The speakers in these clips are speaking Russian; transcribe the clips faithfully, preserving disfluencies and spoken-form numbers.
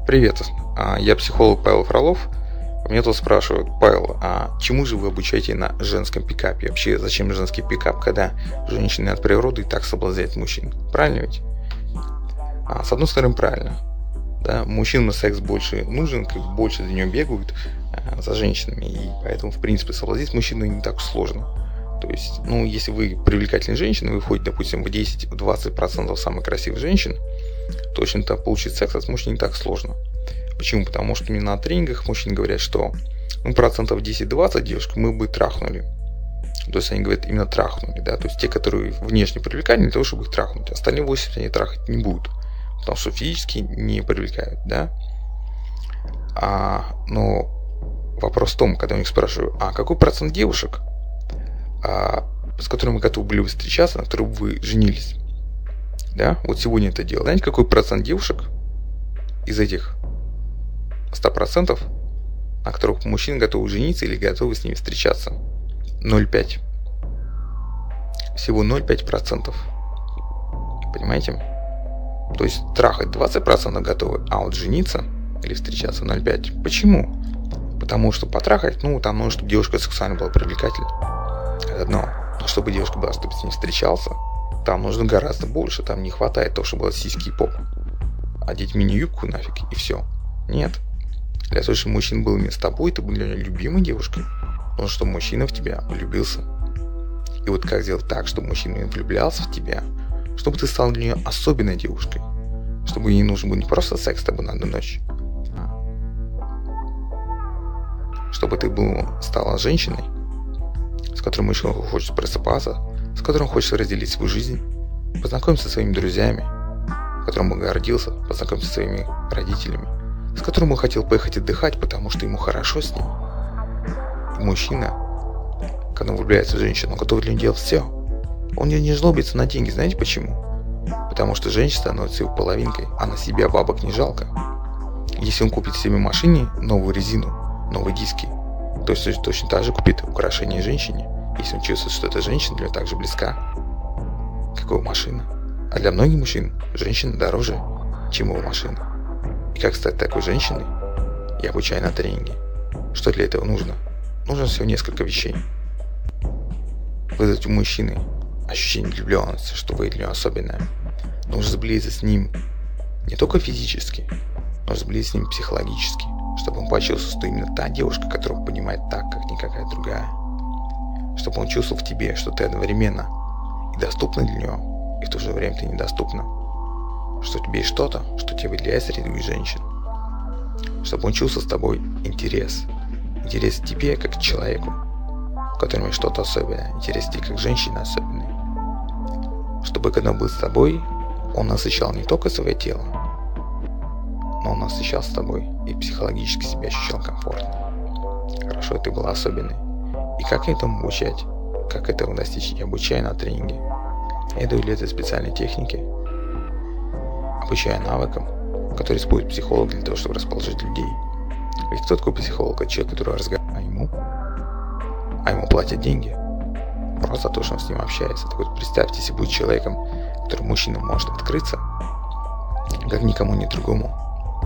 Привет, а, я психолог Павел Фролов. Меня тут спрашивают: Павел, а чему же вы обучаете на женском пикапе? Вообще, зачем женский пикап, когда женщины от природы и так соблазняют мужчин? Правильно ведь? А, с одной стороны, правильно. Да, мужчинам секс больше нужен, как бы больше за него бегают а, за женщинами, и поэтому, в принципе, соблазнить мужчину не так уж сложно. То есть, ну, если вы привлекательная женщина, вы входите, допустим, в десять-двадцать процентов самых красивых женщин, то, в общем-то, получить секс от мужчин не так сложно. Почему? Потому что именно на тренингах мужчины говорят, что ну, процентов десять-двадцать девушек мы бы трахнули. То есть они говорят именно трахнули, да, то есть те, которые внешне привлекательны, для того, чтобы их трахнуть. Остальные восемьдесят они трахать не будут, потому что физически не привлекают, да. А, но вопрос в том, когда я у них спрашиваю, а какой процент девушек, а, с которыми вы готовы были бы встречаться, на которых вы женились? Да, вот сегодня это дело. Знаете, какой процент девушек из этих сто процентов, на которых мужчины готовы жениться или готовы с ними встречаться? ноль целых пять десятых. Всего ноль целых пять десятых процентов. Понимаете? То есть трахать двадцать процентов готовы, а вот жениться или встречаться ноль целых пять десятых. Почему? Потому что потрахать, ну, там нужно, чтобы девушка сексуально была привлекательна. Это одно. Но чтобы девушка была, чтобы с ней встречался, там нужно гораздо больше. Там не хватает того, чтобы было сиськи и поп. Одеть мини-юбку нафиг и все. Нет. Для того, чтобы мужчина был именно с тобой, ты был для него любимой девушкой, нужно, чтобы мужчина в тебя влюбился. И вот как сделать так, чтобы мужчина влюблялся в тебя, чтобы ты стал для нее особенной девушкой, чтобы ей нужен был не просто секс с тобой на одну ночь, чтобы ты был, стала женщиной, с которой мужчина хочет просыпаться, с которым хочет разделить свою жизнь, познакомиться со своими друзьями, которым он гордился, познакомиться со своими родителями, с которым он хотел поехать отдыхать, потому что ему хорошо с ним. И мужчина, когда он влюбляется в женщину, он готов для нее делать все. Он не жлобится на деньги. Знаете почему? Потому что женщина становится его половинкой, а на себя бабок не жалко. Если он купит себе машине новую резину, новые диски, то есть точно так же купит украшение женщине, если он чувствует, что эта женщина для него так же близка, как его машина. А для многих мужчин женщина дороже, чем его машина. И как стать такой женщиной, я обучаю на тренинге. Что для этого нужно? Нужно всего несколько вещей. Вызвать у мужчины ощущение влюбленности, что вы для него особенная. Нужно сблизиться с ним не только физически, но сблизиться с ним психологически, чтобы он почувствовал, что именно та девушка, которую понимает так, как никакая другая. Чтобы он чувствовал в тебе, что ты одновременно и доступна для него, и в то же время ты недоступна. Что у тебя есть что-то, что тебе выделяет среди других женщин. Чтобы он чувствовал с тобой интерес. Интерес к тебе, как к человеку, в котором есть что-то особенное. Интерес к тебе, как к женщине особенной. Чтобы, когда он был с тобой, он насыщал не только свое тело, но он насыщал с тобой и психологически себя ощущал комфортно. Хорошо, ты была особенной. И как этому обучать? Как этого достичь? Я обучаю на тренинге. Я даю для этой специальной техники. Обучаю навыкам, которые использует психолог для того, чтобы расположить людей. Ведь кто такой психолог? Это человек, который разговаривает, а ему, а ему платят деньги. Просто за то, что он с ним общается. Так вот, представьте, если будет человеком, который мужчина может открыться, как никому не другому.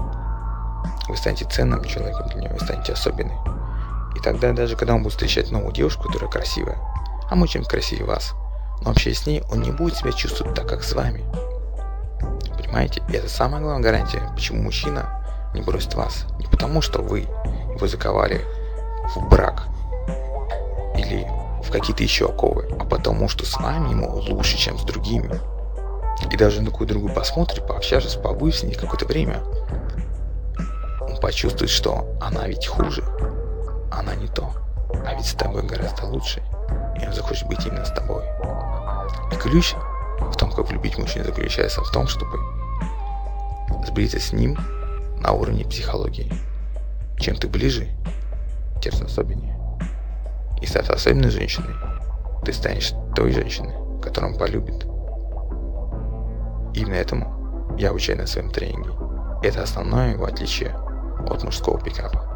Вы станете ценным человеком для него, вы станете особенным. И тогда, даже когда он будет встречать новую девушку, которая красивая, а мы чем красивее вас, но общаясь с ней, он не будет себя чувствовать так, как с вами. Понимаете? И это самая главная гарантия, почему мужчина не бросит вас. Не потому, что вы его заковали в брак или в какие-то еще оковы, а потому, что с вами ему лучше, чем с другими. И даже на какую другую посмотрит, пообщавшись, побудет с ней какое-то время, он почувствует, что она ведь хуже, она не то, а ведь с тобой гораздо лучше, и он захочет быть именно с тобой. И ключ в том, как влюбить мужчину, заключается в том, чтобы сблизиться с ним на уровне психологии. Чем ты ближе, тем особеннее. И став особенной женщиной, ты станешь той женщиной, которую он полюбит. И именно этому я обучаю на своем тренинге. Это основное его отличие от мужского пикапа.